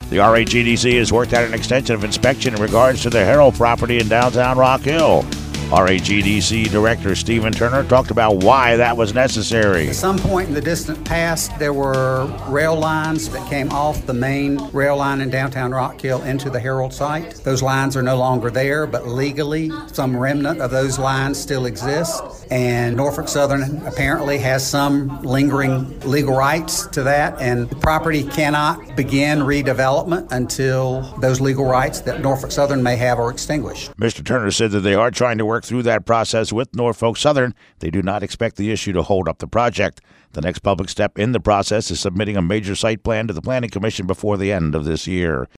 The RAGDC has worked out an extensive inspection in regards to the Herald property in downtown Rock Hill. RAGDC Director Stephen Turner talked about why that was necessary. At some point in the distant past, there were rail lines that came off the main rail line in downtown Rock Hill into the Herald site. Those lines are no longer there, but legally, some remnant of those lines still exist. And Norfolk Southern apparently has some lingering legal rights to that, and the property cannot begin redevelopment until those legal rights that Norfolk Southern may have are extinguished. Mr. Turner said that they are trying to work through that process with Norfolk Southern. They do not expect the issue to hold up the project. The next public step in the process is submitting a major site plan to the Planning Commission before the end of this year.